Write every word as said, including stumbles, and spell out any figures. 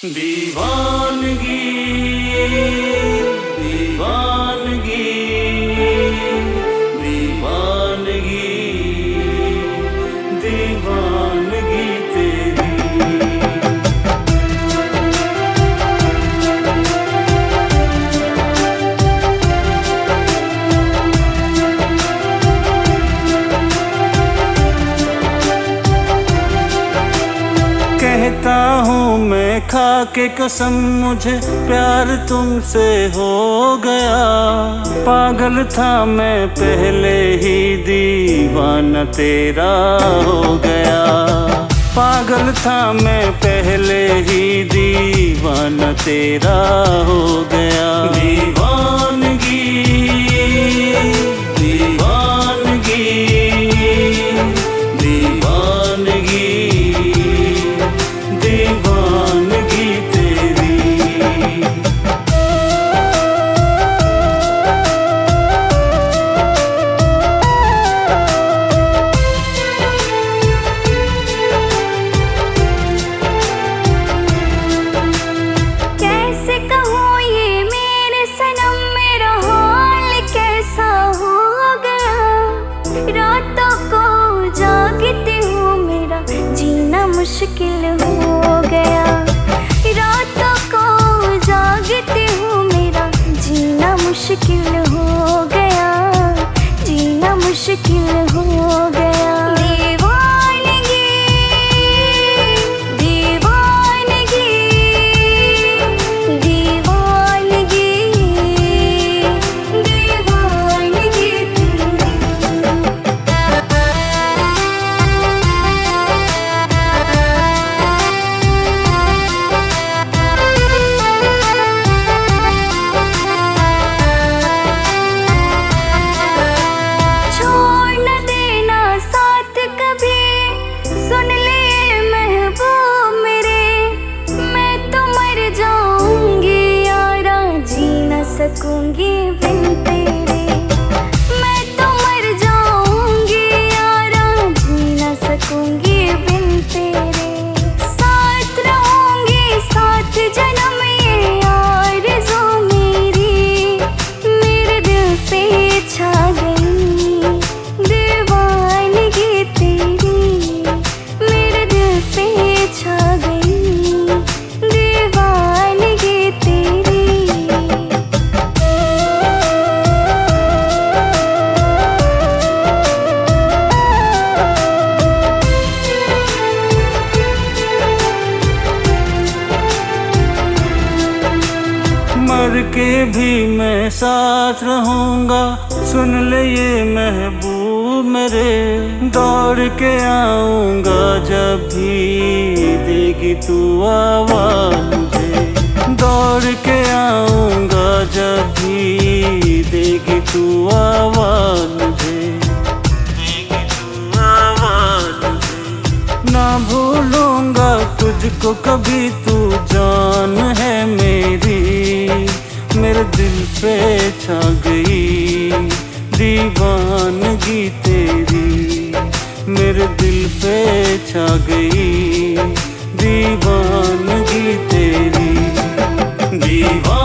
दीवानगी दीवानगी दीवानगी दीवानगी तेरी। कहता हूँ मैं खा के कसम, मुझे प्यार तुमसे हो गया। पागल था मैं पहले ही, दीवाना तेरा हो गया। पागल था मैं पहले ही, दीवाना तेरा हो गया। दीवानगी दीवानगी दीवानगी दीवानगी तेरी। कैसे कहूँ ये मेरे सनम, मेरा हाल कैसा हो गया। रातों को जागती हूँ, मेरा जीना मुश्किल हो गया। रातों को जागती हूँ, मेरा जीना मुश्किल हो गया। जीना मुश्किल हो गया। दीवानगी दीवानगी दीवानगी दीवानगी तेरी। छोड़ न देना साथ कभी, सुन ले महबूब मेरे। मैं तो मर जाऊंगी यारा, जी न सकूंगी बिन तेरे। मैं तो मर जाऊंगी यारा, जी न सकूंगी बिन तेरे। साथ रहूंगी साथ जन्म, ये आरज़ू मेरी मेरे दिल पे छा गई। दीवानगी तेरी मेरे दिल पे छा गई। दीवानगी तेरी। मर के भी मैं साथ रहूंगा, सुन ले ये महबूब मेरे। दौड़ के आऊंगा जब भी देगी तू आवाज़ मुझे। दौड़ के आऊंगा जब भी देगी तू आवाज़ मुझे। देगी तू आवाज़ मुझे। ना भूलूंगा तुझको कभी, तू जान है मेरी। मेरे दिल पे छा गई दीवानगी तेरी। मेरे दिल पे छा गई दीवानगी तेरी। दीवान